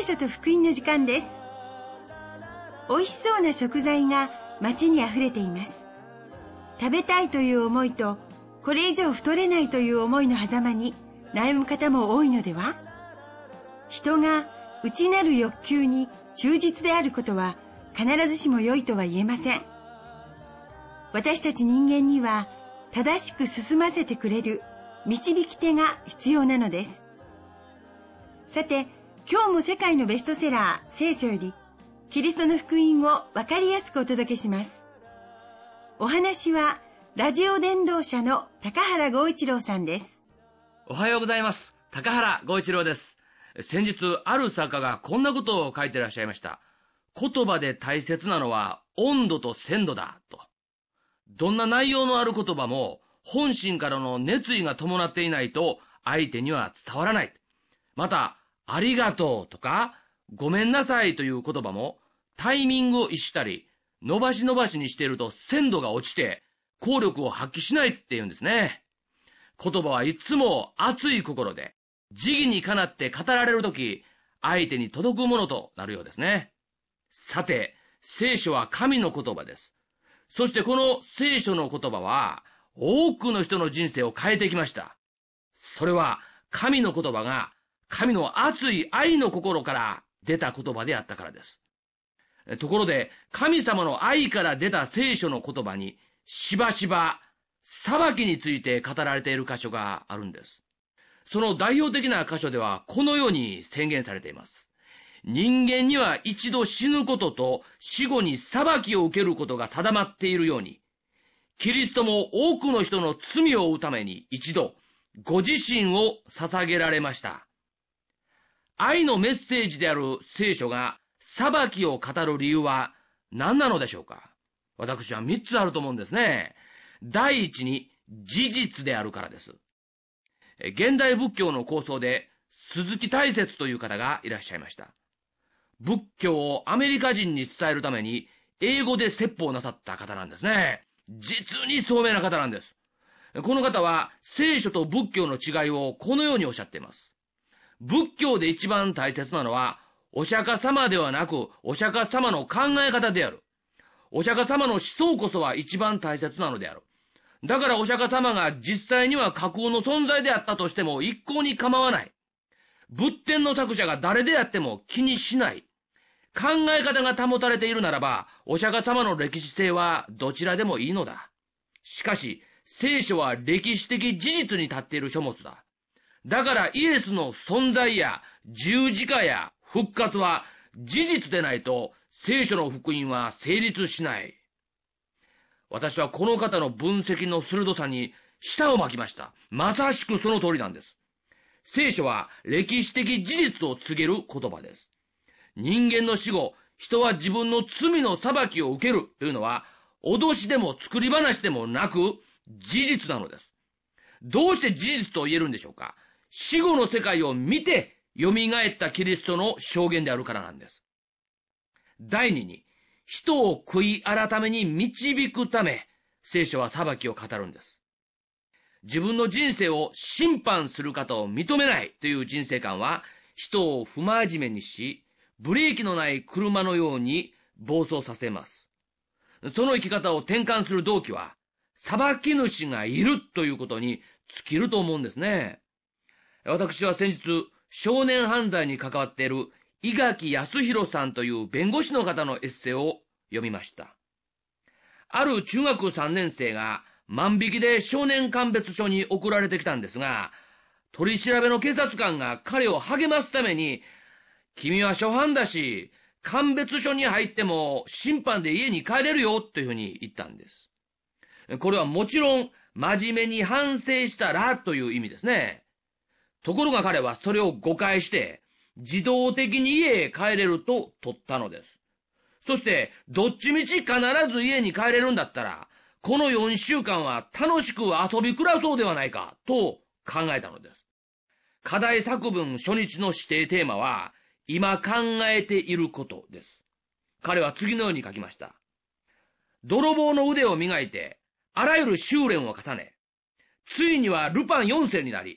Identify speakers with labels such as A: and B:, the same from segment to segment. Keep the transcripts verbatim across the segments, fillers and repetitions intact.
A: 聖書と福音の時間です。美味しそうな食材が街にあふれています。食べたいという思いと、これ以上太れないという思いの狭間に悩む方も多いのでは？人が内なる欲求に忠実であることは必ずしも良いとは言えません。私たち人間には正しく進ませてくれる導き手が必要なのです。さて、今日も世界のベストセラー聖書よりキリストの福音をわかりやすくお届けします。お話はラジオ伝道者の高原剛一郎さんです。
B: おはようございます。高原剛一郎です。先日ある作家がこんなことを書いていらっしゃいました。言葉で大切なのは温度と鮮度だと。どんな内容のある言葉も本心からの熱意が伴っていないと相手には伝わらない。また、ありがとうとかごめんなさいという言葉もタイミングを逸したり伸ばし伸ばしにしていると鮮度が落ちて効力を発揮しないっていうんですね。言葉はいつも熱い心で時宜にかなって語られるとき相手に届くものとなるようですね。さて、聖書は神の言葉です。そしてこの聖書の言葉は多くの人の人生を変えてきました。それは神の言葉が神の熱い愛の心から出た言葉であったからです。ところで神様の愛から出た聖書の言葉にしばしば裁きについて語られている箇所があるんです。その代表的な箇所ではこのように宣言されています。人間には一度死ぬことと死後に裁きを受けることが定まっているように、キリストも多くの人の罪を負うために一度ご自身を捧げられました。愛のメッセージである聖書が裁きを語る理由は何なのでしょうか？私は三つあると思うんですね。第一に事実であるからです。現代仏教の構想で鈴木大拙という方がいらっしゃいました。仏教をアメリカ人に伝えるために英語で説法なさった方なんですね。実に聡明な方なんです。この方は聖書と仏教の違いをこのようにおっしゃっています。仏教で一番大切なのはお釈迦様ではなくお釈迦様の考え方である。お釈迦様の思想こそは一番大切なのである。だからお釈迦様が実際には架空の存在であったとしても一向に構わない。仏典の作者が誰であっても気にしない。考え方が保たれているならば、お釈迦様の歴史性はどちらでもいいのだ。しかし、聖書は歴史的事実に立っている書物だ。だからイエスの存在や十字架や復活は事実でないと聖書の福音は成立しない。私はこの方の分析の鋭さに舌を巻きました。まさしくその通りなんです。聖書は歴史的事実を告げる言葉です。人間の死後、人は自分の罪の裁きを受けるというのは、脅しでも作り話でもなく、事実なのです。どうして事実と言えるんでしょうか？死後の世界を見て、蘇ったキリストの証言であるからなんです。第二に、人を悔い改めに導くため、聖書は裁きを語るんです。自分の人生を審判する方を認めないという人生観は、人を不真面目にし、ブレーキのない車のように暴走させます。その生き方を転換する動機は、裁き主がいるということに尽きると思うんですね。私は先日、少年犯罪に関わっている伊垣康弘さんという弁護士の方のエッセイを読みました。ある中学さんねん生が万引きで少年鑑別所に送られてきたんですが、取り調べの警察官が彼を励ますために、君は初犯だし、鑑別所に入っても審判で家に帰れるよというふうに言ったんです。これはもちろん真面目に反省したらという意味ですね。ところが彼はそれを誤解して自動的に家へ帰れると取ったのです。そしてどっちみち必ず家に帰れるんだったらこのよんしゅうかんは楽しく遊び暮らそうではないかと考えたのです。課題作文初日の指定テーマは今考えていることです。彼は次のように書きました。泥棒の腕を磨いてあらゆる修練を重ね、ついにはルパンよんせいになり、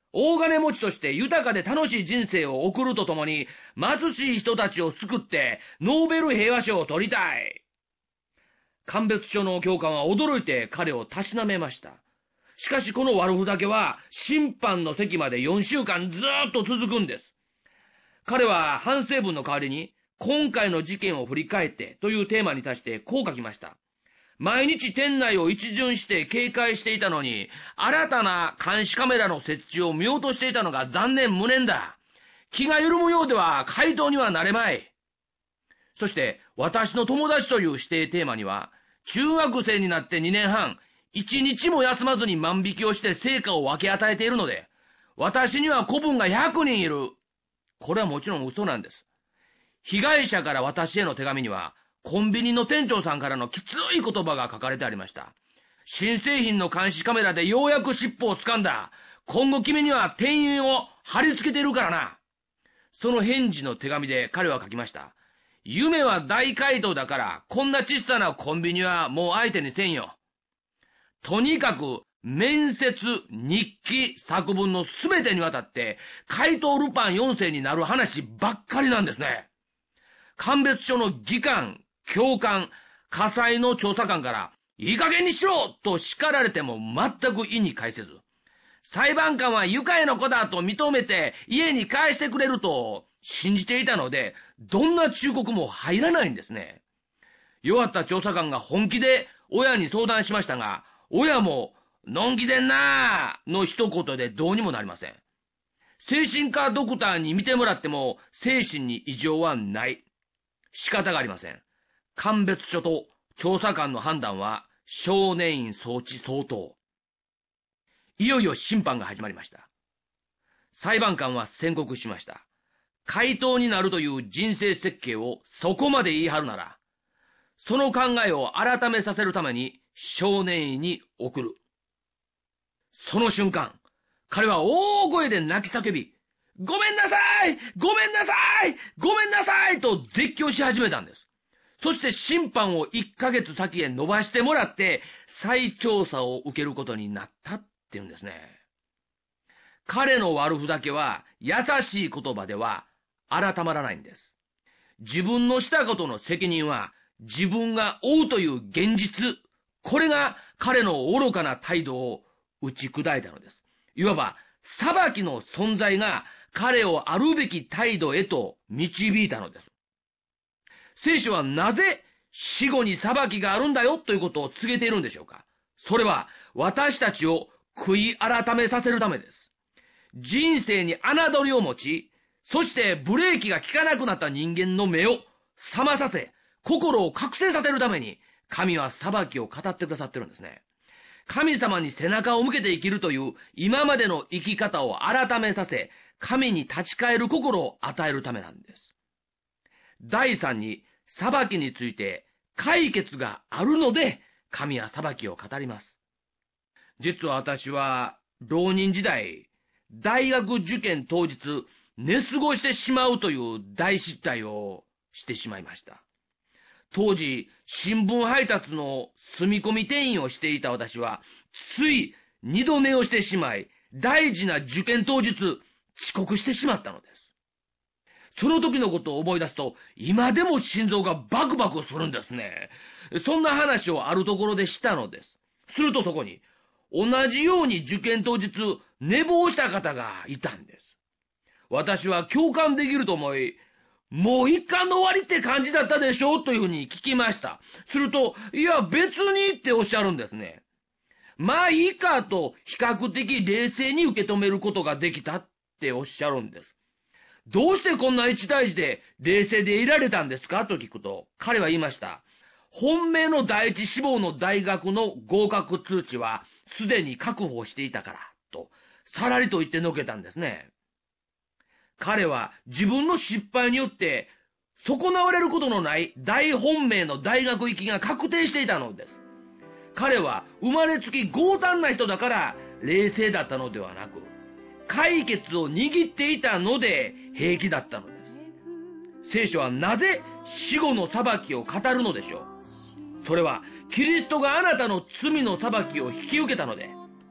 B: 大金持ちとして豊かで楽しい人生を送るとともに、貧しい人たちを救ってノーベル平和賞を取りたい。鑑別所の教官は驚いて彼をたしなめました。しかしこの悪ふざけは審判の席までよんしゅうかんずーっと続くんです。彼は反省文の代わりに今回の事件を振り返ってというテーマに対してこう書きました。毎日店内を一巡して警戒していたのに、新たな監視カメラの設置を見落としていたのが残念無念だ。気が緩むようでは回答にはなれまい。そして私の友達という指定テーマには、中学生になってにねんはん、一日も休まずに万引きをして成果を分け与えているので、私には子分がひゃくにんいる。これはもちろん嘘なんです。被害者から私への手紙には、コンビニの店長さんからのきつい言葉が書かれてありました。新製品の監視カメラでようやく尻尾を掴んだ。今後君には店員を貼り付けているからな。その返事の手紙で彼は書きました。夢は大街道だから、こんな小さなコンビニはもう相手にせんよ。とにかく、面接、日記、作文のすべてにわたって、怪盗ルパンよん世になる話ばっかりなんですね。鑑別所の議官、教官、火災の調査官から、いい加減にしろと叱られても全く意に介せず、裁判官は愉快な子だと認めて家に返してくれると信じていたので、どんな忠告も入らないんですね。弱った調査官が本気で親に相談しましたが、親も、のんきでんなーの一言でどうにもなりません。精神科ドクターに見てもらっても精神に異常はない。仕方がありません。鑑別所と調査官の判断は少年院送致相当。いよいよ審判が始まりました。裁判官は宣告しました。怪盗になるという人生設計をそこまで言い張るなら、その考えを改めさせるために少年院に送る。その瞬間、彼は大声で泣き叫び、ごめんなさいごめんなさいごめんなさいと絶叫し始めたんです。そして審判をいっかげつ先へ伸ばしてもらって再調査を受けることになったって言うんですね。彼の悪ふざけは優しい言葉では改まらないんです。自分のしたことの責任は自分が負うという現実、これが彼の愚かな態度を打ち砕いたのです。いわば裁きの存在が彼をあるべき態度へと導いたのです。聖書はなぜ死後に裁きがあるんだよということを告げているんでしょうか。それは私たちを悔い改めさせるためです。人生に侮りを持ち、そしてブレーキが効かなくなった人間の目を覚まさせ、心を覚醒させるために神は裁きを語ってくださってるんですね。神様に背中を向けて生きるという今までの生き方を改めさせ、神に立ち返る心を与えるためなんです。第三に、裁きについて解決があるので、神は裁きを語ります。実は私は、浪人時代、大学受験当日、寝過ごしてしまうという大失態をしてしまいました。当時、新聞配達の住み込み店員をしていた私は、つい二度寝をしてしまい、大事な受験当日、遅刻してしまったのです。その時のことを思い出すと、今でも心臓がバクバクするんですね。そんな話をあるところでしたのです。するとそこに、同じように受験当日、寝坊した方がいたんです。私は共感できると思い、もう一巻の終わりって感じだったでしょというふうに聞きました。すると、いや別にっておっしゃるんですね。まあいいかと比較的冷静に受け止めることができたっておっしゃるんです。どうしてこんな一大事で冷静でいられたんですかと聞くと、彼は言いました。本命の第一志望の大学の合格通知はすでに確保していたから、とさらりと言ってのけたんですね。彼は自分の失敗によって損なわれることのない大本命の大学行きが確定していたのです。彼は生まれつき強胆な人だから冷静だったのではなく、解決を握っていたので平気だったのです。聖書はなぜ死後の裁きを語るのでしょう。それはキリストがあなたの罪の裁きを引き受けたので、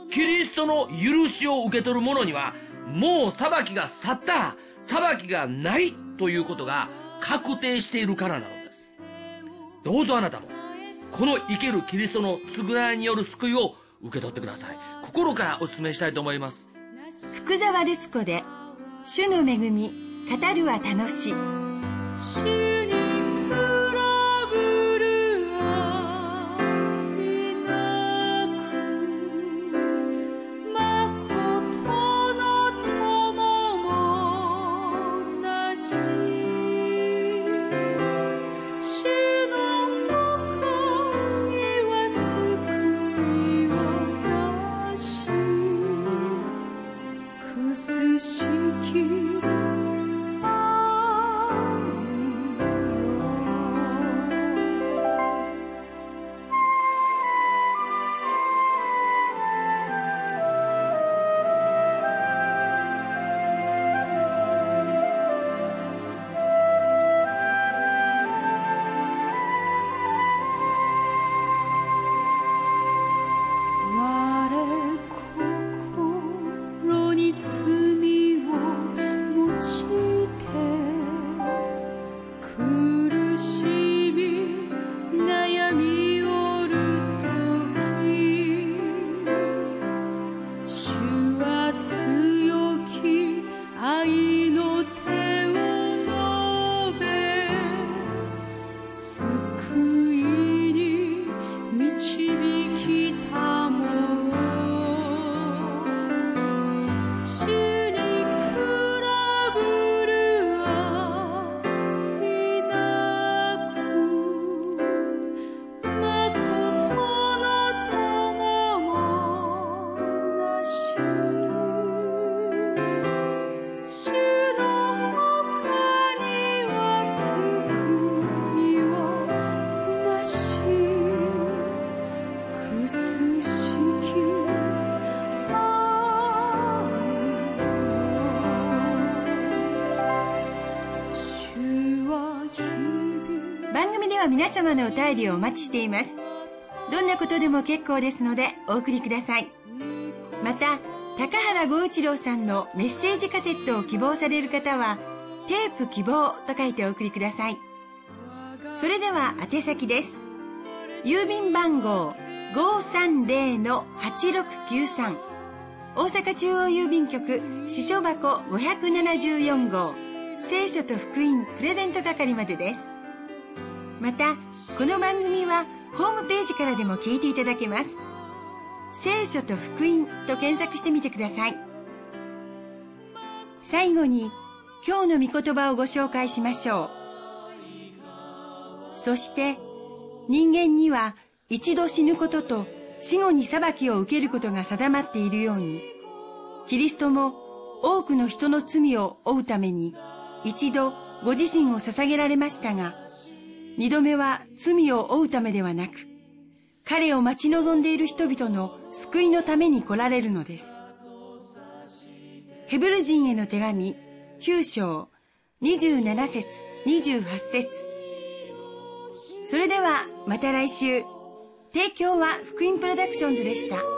B: キリストの許しを受け取る者には、もう裁きが去った、裁きがないということが確定しているからなのです。どうぞあなたも、この生けるキリストの償いによる救いを受け取ってください。心からお勧めしたいと思います。
A: 福沢ルツ子で、主の恵み、語るは楽し。番組では皆様のお便りをお待ちしています。どんなことでも結構ですのでお送りください。また、高原剛一郎さんのメッセージカセットを希望される方は、テープ希望と書いてお送りください。それでは宛先です。郵便番号 ごーさんぜろのはちろくきゅうさん、大阪中央郵便局支所箱ごひゃくななじゅうよん号、聖書と福音プレゼント係までです。また、この番組はホームページからでも聞いていただけます。聖書と福音と検索してみてください。最後に、今日の御言葉をご紹介しましょう。そして、人間には一度死ぬことと死後に裁きを受けることが定まっているように、キリストも多くの人の罪を負うために一度ご自身を捧げられましたが、二度目は罪を負うためではなく、彼を待ち望んでいる人々の救いのために来られるのです。ヘブル人への手紙きゅう章にじゅうなな節にじゅうはち節。それではまた来週。提供は福音プロダクションズでした。